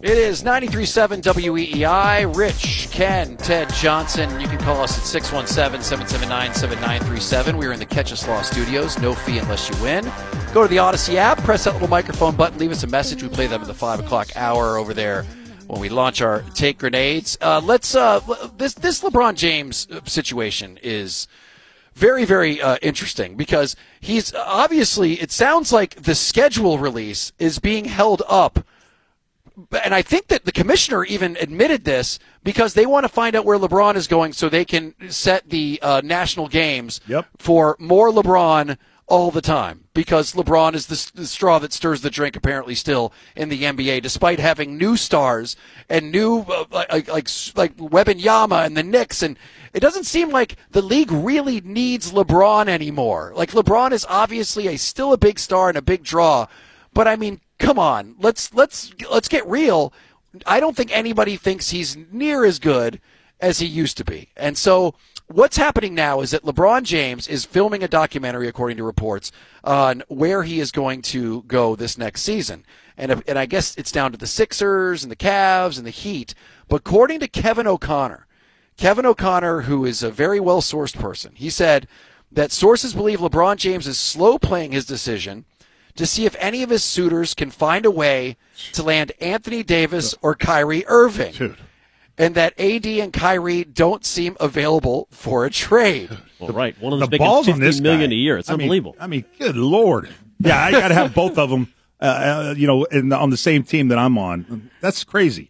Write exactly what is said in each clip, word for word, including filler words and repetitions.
It is ninety-three point seven W E E I. Rich, Ken, Ted Johnson. You can call us at six one seven, seven seven nine, seven nine three seven. We are in the Catch Us Law studios. No fee unless you win. Go to the Odyssey app, press that little microphone button, leave us a message. We play them at the five o'clock hour over there when we launch our Take Grenades. Uh, let's uh, this this LeBron James situation is very, very uh, interesting because he's obviously, it sounds like the schedule release is being held up. And I think that the commissioner even admitted this because they want to find out where LeBron is going so they can set the uh, national games yep. for more LeBron all the time, because LeBron is the, the straw that stirs the drink apparently still in the N B A, despite having new stars and new uh, like like like Wembanyama and the Knicks, and it doesn't seem like the league really needs LeBron anymore. Like, LeBron is obviously a still a big star and a big draw, but I mean, come on, let's let's let's get real. I don't think anybody thinks he's near as good as he used to be. And so what's happening now is that LeBron James is filming a documentary, according to reports, on where he is going to go this next season. And and I guess it's down to the Sixers and the Cavs and the Heat. But according to Kevin O'Connor, Kevin O'Connor, who is a very well-sourced person, he said that sources believe LeBron James is slow playing his decision to see if any of his suitors can find a way to land Anthony Davis or Kyrie Irving. Dude. And that A D and Kyrie don't seem available for a trade. Well, right. One of the them's making balls on fifty this million guy. a year. It's I mean, unbelievable. I mean, good Lord. Yeah, I got to have both of them, uh, uh, you know, in, on the same team that I'm on. That's crazy.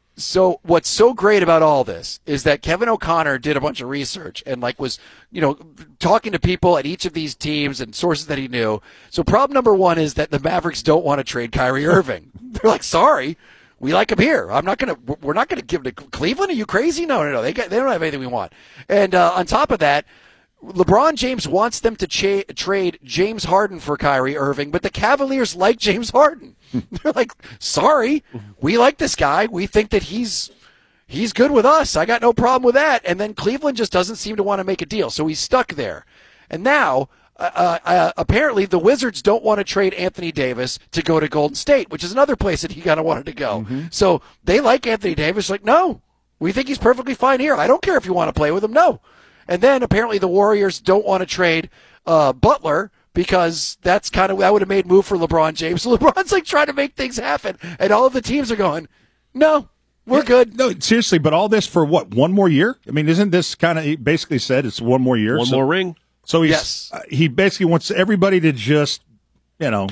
So what's so great about all this is that Kevin O'Connor did a bunch of research and like was, you know, talking to people at each of these teams and sources that he knew. So problem number one is that the Mavericks don't want to trade Kyrie Irving. They're like, sorry, we like him here. I'm not gonna. We're not gonna give him to Cleveland. Are you crazy? No, no, no. They got, they don't have anything we want. And uh, on top of that, LeBron James wants them to cha- trade James Harden for Kyrie Irving, but the Cavaliers like James Harden. They're like, sorry, we like this guy. We think that he's he's good with us. I got no problem with that. And then Cleveland just doesn't seem to want to make a deal, so he's stuck there. And now, uh, uh, apparently, the Wizards don't want to trade Anthony Davis to go to Golden State, which is another place that he kind of wanted to go. Mm-hmm. So they like Anthony Davis. Like, no, we think he's perfectly fine here. I don't care if you want to play with him. No. And then apparently the Warriors don't want to trade uh, Butler because that's kind of that would have made move for LeBron James. So LeBron's like trying to make things happen, and all of the teams are going, no, we're yeah, good. No, seriously, but all this for what? One more year? I mean, isn't this kind of he basically said it's one more year? One so, more ring. So he's, yes, uh, he basically wants everybody to just, you know,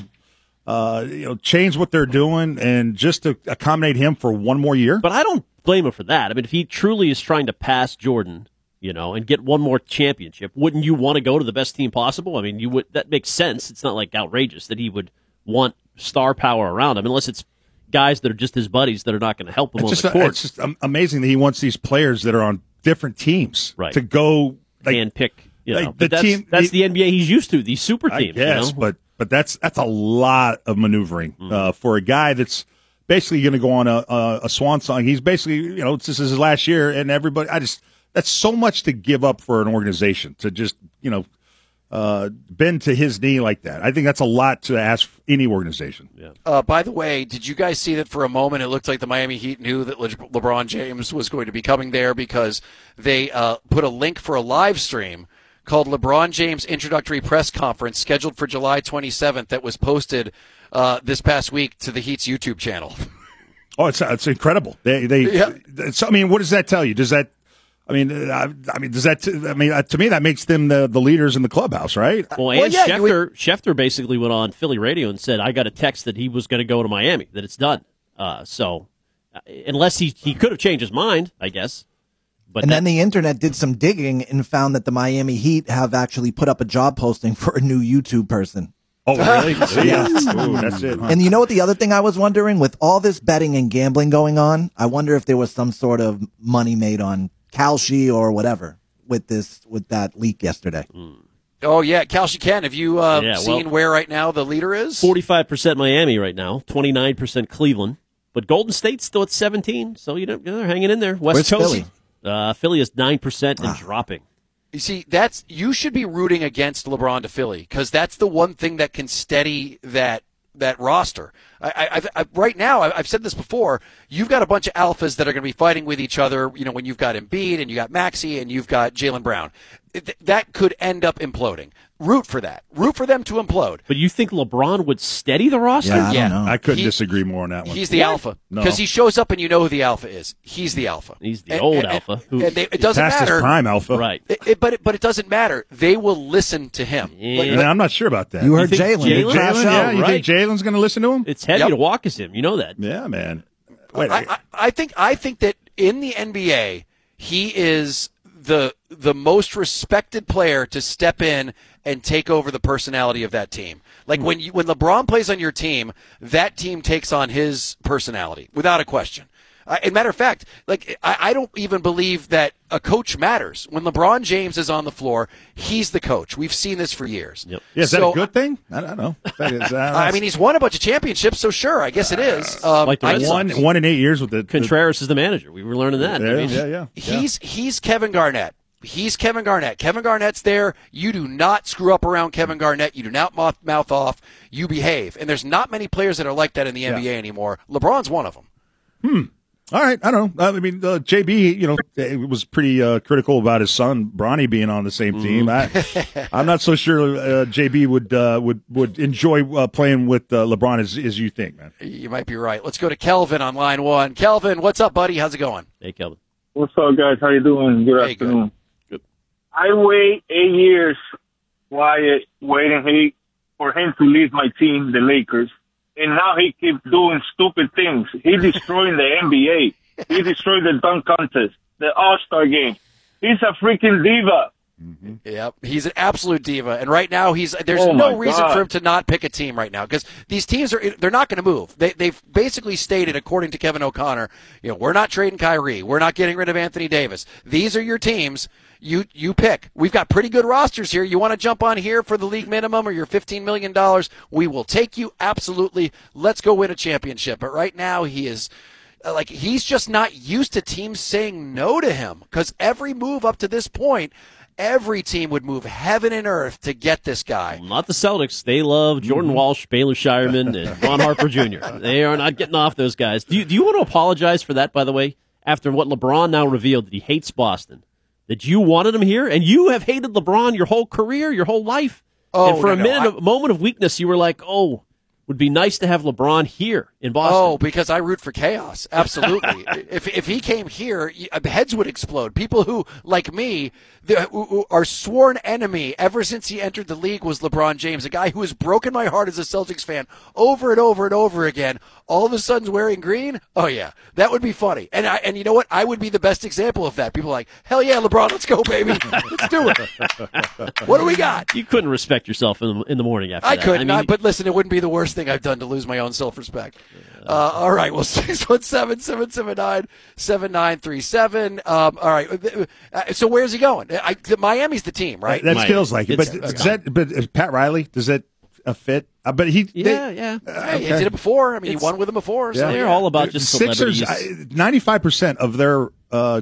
uh, you know, change what they're doing and just to accommodate him for one more year. But I don't blame him for that. I mean, if he truly is trying to pass Jordan, you know, and get one more championship, wouldn't you want to go to the best team possible? I mean, you would. That makes sense. It's not like outrageous that he would want star power around him, unless it's guys that are just his buddies that are not going to help him it's on just, the court. It's just amazing that he wants these players that are on different teams right. to go like, and pick. You know, like but the that's, team, that's the, the N B A he's used to. These super teams. I guess, you know? but but that's that's a lot of maneuvering mm. uh, for a guy that's basically going to go on a, a a swan song. He's basically, you know, this is his last year, and everybody. I just. That's so much to give up for an organization to just, you know, uh, bend to his knee like that. I think that's a lot to ask any organization. Yeah. Uh, by the way, did you guys see that for a moment it looked like the Miami Heat knew that Le- LeBron James was going to be coming there because they uh, put a link for a live stream called LeBron James Introductory Press Conference scheduled for July twenty-seventh that was posted uh, this past week to the Heat's YouTube channel. Oh, it's it's incredible. They they. Yeah. I mean, what does that tell you? Does that? I mean, I, I mean, does that? I mean, uh, to me, that makes them the, the leaders in the clubhouse, right? Well, and well, yeah, Schefter, would... Schefter basically went on Philly radio and said, "I got a text that he was going to go to Miami, that it's done." Uh, so, uh, unless he he could have changed his mind, I guess. But and that... then the internet did some digging and found that the Miami Heat have actually put up a job posting for a new YouTube person. Oh, really? Yeah. Ooh, that's it. Huh? And you know what? The other thing I was wondering, with all this betting and gambling going on, I wonder if there was some sort of money made on Kalshi or whatever with this with that leak yesterday. Mm. Oh yeah, Kalshi Ken, have you uh, yeah, seen well, where right now the leader is? forty-five percent Miami right now, twenty-nine percent Cleveland, but Golden State's still at seventeen, so you know they're hanging in there. West Where's Coast, Philly? Uh, Philly is nine percent and Ah. dropping. You see, that's you should be rooting against LeBron to Philly because that's the one thing that can steady that that roster. I, I, I've, I, right now, I've said this before. You've got a bunch of alphas that are going to be fighting with each other. You know, when you've got Embiid and you got Maxey and you've got Jaylen Brown, Th- that could end up imploding. Root for that. Root for them to implode. But you think LeBron would steady the roster? Yeah, I Yeah. don't know. I couldn't He- disagree more on that one. He's the What? alpha No. because he shows up and you know who the alpha is. He's the alpha. He's the And- old and- alpha. and- Who, and they- it doesn't Past matter. his prime alpha. right. It, it- but it, but it doesn't matter. They will listen to him. Yeah. Like, And I'm not sure about that. You heard think Jalen. Jalen- Crash Jalen? out. Yeah, you right. think Jalen's going to listen to him? It's heavy Yep. to walk as him. You know that. Yeah, man. Wait, I, I, I think I think that in the N B A, he is the the most respected player to step in and take over the personality of that team. Like when you, when LeBron plays on your team, that team takes on his personality without a question. Uh, as a matter of fact, like I, I don't even believe that a coach matters. When LeBron James is on the floor, he's the coach. We've seen this for years. Yep. yeah, is So, that a good thing? I don't know. That is, uh, I mean, he's won a bunch of championships, so sure, I guess it is. Um, Like the I Red just- one one in eight years with the the- Contreras is the manager. We were learning that. Yeah, I mean, yeah, yeah. He's he's Kevin Garnett. He's Kevin Garnett. Kevin Garnett's there. You do not screw up around Kevin Garnett. You do not mouth, mouth off. You behave. And there's not many players that are like that in the N B A Yeah. anymore. LeBron's one of them. All right, I don't know. I mean, uh, J B, you know, was pretty uh, critical about his son Bronny being on the same team. I, I'm not so sure uh, J B would uh, would would enjoy uh, playing with uh, LeBron as as you think, man. You might be right. Let's go to Kelvin on line one. Kelvin, what's up, buddy? How's it going? Hey, Kelvin. What's up, guys? How you doing? Good Hey, afternoon. Good. I wait eight years, Wyatt, waiting he, for him to leave my team, the Lakers, and now he keeps doing stupid things. He destroying the N B A. He destroyed the dunk contest, the All-Star game. He's a freaking diva. Yep, he's an absolute diva, and right now he's there's Oh, no my reason God. for him to not pick a team right now because these teams are they're not going to move. They they've basically stated, according to Kevin O'Connor, you know, we're not trading Kyrie, we're not getting rid of Anthony Davis. These are your teams. You you pick. We've got pretty good rosters here. You want to jump on here for the league minimum or your fifteen million dollars? We will take you absolutely. Let's go win a championship. But right now he is. Like, he's just not used to teams saying no to him because every move up to this point, every team would move heaven and earth to get this guy. Not the Celtics. They love Jordan Walsh, Baylor Shireman, and Ron Harper Junior They are not getting off those guys. Do you, do you want to apologize for that, by the way, after what LeBron now revealed that he hates Boston? That you wanted him here, and you have hated LeBron your whole career, your whole life. Oh, and for no, a no, minute, I- a moment of weakness, you were like, oh, would be nice to have LeBron here in Boston. Oh, because I root for chaos. Absolutely. if if he came here, y- heads would explode. People who, like me, the, who, who our sworn enemy ever since he entered the league was LeBron James, a guy who has broken my heart as a Celtics fan over and over and over again. All of a sudden wearing green? Oh, yeah. That would be funny. And I, and you know what? I would be the best example of that. People are like, hell yeah, LeBron, let's go, baby. Let's do it. What do we got? You couldn't respect yourself in the, in the morning after I that. couldn't, I I mean, but listen, it wouldn't be the worst thing I've done to lose my own self-respect. Uh, all right, well, six one seven, seven seven nine, seven nine three seven. Um, all right, uh, so where's he going? I, Miami's the team, right? That Might. feels like it. But It's- does that, but is Pat Riley, does that uh, fit? Uh, but he, yeah, they- yeah. Hey, he did it before. I mean, It's- he won with him before. So They're yeah. all about just Sixers, celebrities. ninety-five percent of their, uh,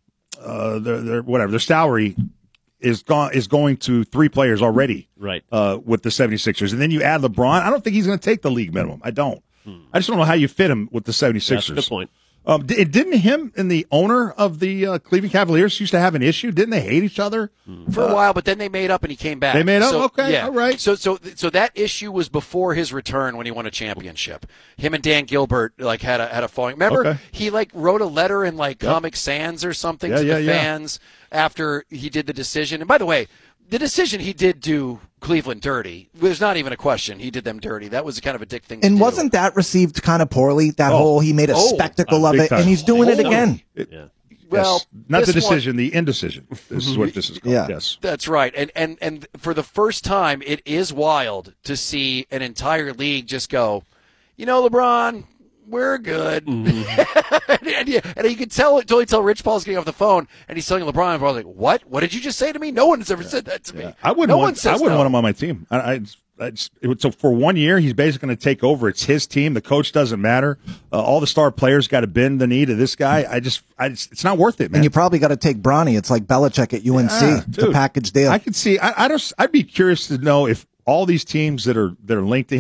uh, their, their, whatever, their salary is gone, is going to three players already. Right. Uh, with the 76ers. And then you add LeBron. I don't think he's going to take the league minimum. I don't. I just don't know how you fit him with the 76ers. That's a good point. Um, di- didn't him and the owner of the uh, Cleveland Cavaliers used to have an issue? Didn't they hate each other? for a while, but then they made up and he came back. They made up? So, Okay, yeah. all right. So, so, so that issue was before his return when he won a championship. Him and Dan Gilbert like had a had a falling. Remember, Okay. he like wrote a letter in like Comic Sans or something Yeah, to yeah, the yeah. fans after he did the decision. And by the way, the decision he did do Cleveland dirty. There's not even a question. He did them dirty. That was kind of a dick thing to And do. wasn't that received kind of poorly? That Oh. whole he made a Oh. spectacle Uh, of big it, time. and he's doing it Oh. again. Yeah. well, Yes. Not the this one- decision, the indecision. This is what this is called. Yeah. Yes. That's right. And, and and for the first time, it is wild to see an entire league just go, you know, LeBron, we're good. Mm-hmm. and, and, you, and you can tell, totally tell Rich Paul's getting off the phone, and he's telling LeBron, and LeBron's like, what? What did you just say to me? No one's ever said that to me. I wouldn't no one want. says I wouldn't no. want him on my team. I, I, I just, it would, so for one year, he's basically going to take over. It's his team. The coach doesn't matter. Uh, all the star players got to bend the knee to this guy. I just, I just, it's not worth it, man. And you probably got to take Bronny. It's like Belichick at U N C. Yeah, It's a dude. package deal. I could see. I, I just, I'd be curious to know if all these teams that are that are linked to him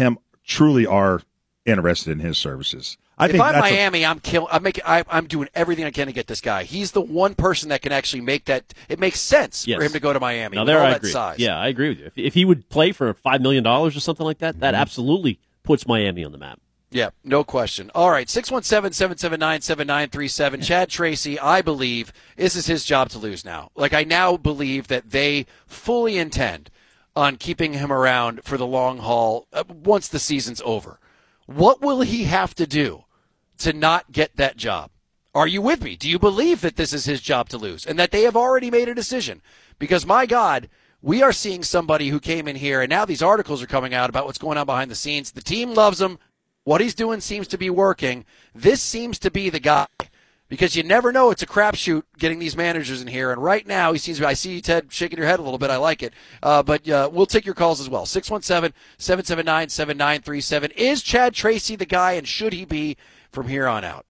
truly are interested in his services. I if think I'm that's a- Miami, I'm kill. I'm making. I, I'm doing everything I can to get this guy. He's the one person that can actually make that. It makes sense Yes. for him to go to Miami. Now with there all I that agree. size. Yeah, I agree with you. If, if he would play for five million dollars or something like that, Mm-hmm. that absolutely puts Miami on the map. Yeah, no question. All right, six one seven, seven seven nine, seven nine three seven. Chad Tracy, I believe this is his job to lose now. Like, I now believe that they fully intend on keeping him around for the long haul uh, once the season's over. What will he have to do to not get that job? Are you with me? Do you believe that this is his job to lose and that they have already made a decision? Because, my God, we are seeing somebody who came in here, and now these articles are coming out about what's going on behind the scenes. The team loves him. What he's doing seems to be working. This seems to be the guy, because you never know. It's a crapshoot getting these managers in here. And right now, he seems to be, I see you, Ted, shaking your head a little bit. I like it. Uh, but uh, we'll take your calls as well. six one seven, seven seven nine, seven nine three seven. Is Chad Tracy the guy, and should he be from here on out?